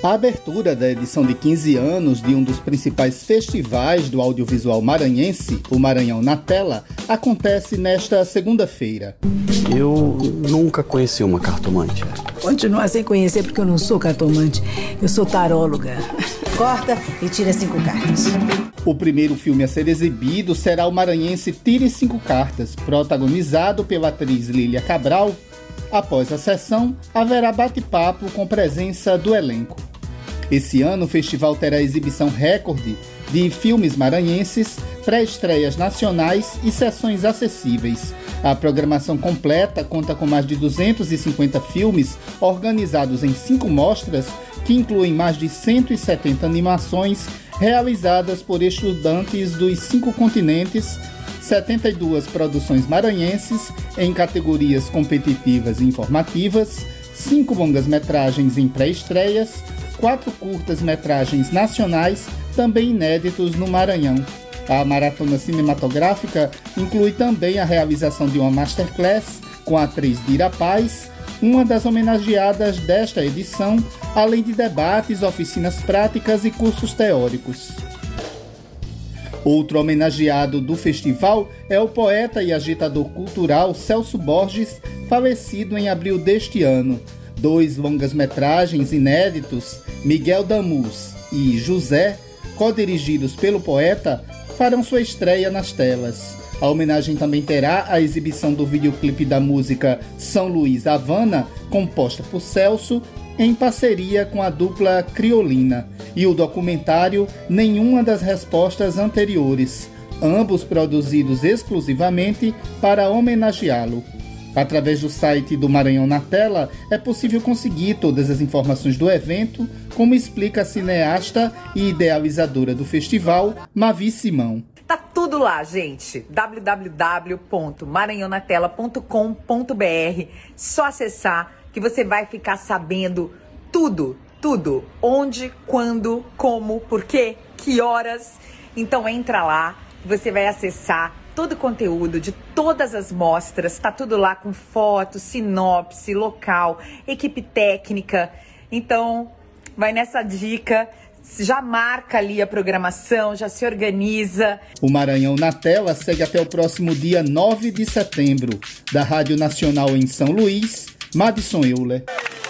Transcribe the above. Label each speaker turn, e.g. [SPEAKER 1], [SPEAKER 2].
[SPEAKER 1] A abertura da edição de 15 anos de um dos principais festivais do audiovisual maranhense, o Maranhão na Tela, acontece nesta segunda-feira.
[SPEAKER 2] Eu nunca conheci uma cartomante.
[SPEAKER 3] Continuar sem conhecer porque eu não sou cartomante, eu sou taróloga. Corta e tira 5 cartas.
[SPEAKER 1] O primeiro filme a ser exibido será o maranhense Tire 5 Cartas, protagonizado pela atriz Lília Cabral. Após a sessão, haverá bate-papo com presença do elenco. Esse ano o festival terá exibição recorde de filmes maranhenses, pré-estreias nacionais e sessões acessíveis. A programação completa conta com mais de 250 filmes organizados em 5 mostras, que incluem mais de 170 animações realizadas por estudantes dos 5 continentes, 72 produções maranhenses em categorias competitivas e informativas, 5 longas-metragens em pré-estreias, 4 curtas-metragens nacionais, também inéditos no Maranhão. A maratona cinematográfica inclui também a realização de uma masterclass com a atriz Dira Paz, uma das homenageadas desta edição, além de debates, oficinas práticas e cursos teóricos. Outro homenageado do festival é o poeta e agitador cultural Celso Borges, falecido em abril deste ano. 2 longas-metragens inéditos, Miguel Damus e José, co-dirigidos pelo poeta, farão sua estreia nas telas. A homenagem também terá a exibição do videoclipe da música São Luís Havana, composta por Celso, em parceria com a dupla Criolina, e o documentário Nenhuma das Respostas Anteriores, ambos produzidos exclusivamente para homenageá-lo. Através do site do Maranhão na Tela, é possível conseguir todas as informações do evento, como explica a cineasta e idealizadora do festival, Mavi Simão.
[SPEAKER 4] Tá tudo lá, gente. www.maranhãonatela.com.br. Só acessar que você vai ficar sabendo tudo. Onde, quando, como, por quê, que horas. Então entra lá, você vai acessar todo o conteúdo de todas as mostras, tá tudo lá com foto, sinopse, local, equipe técnica. Então, vai nessa dica, já marca ali a programação, já se organiza.
[SPEAKER 1] O Maranhão na Tela segue até o próximo dia 9 de setembro. Da Rádio Nacional em São Luís, Madison Euler.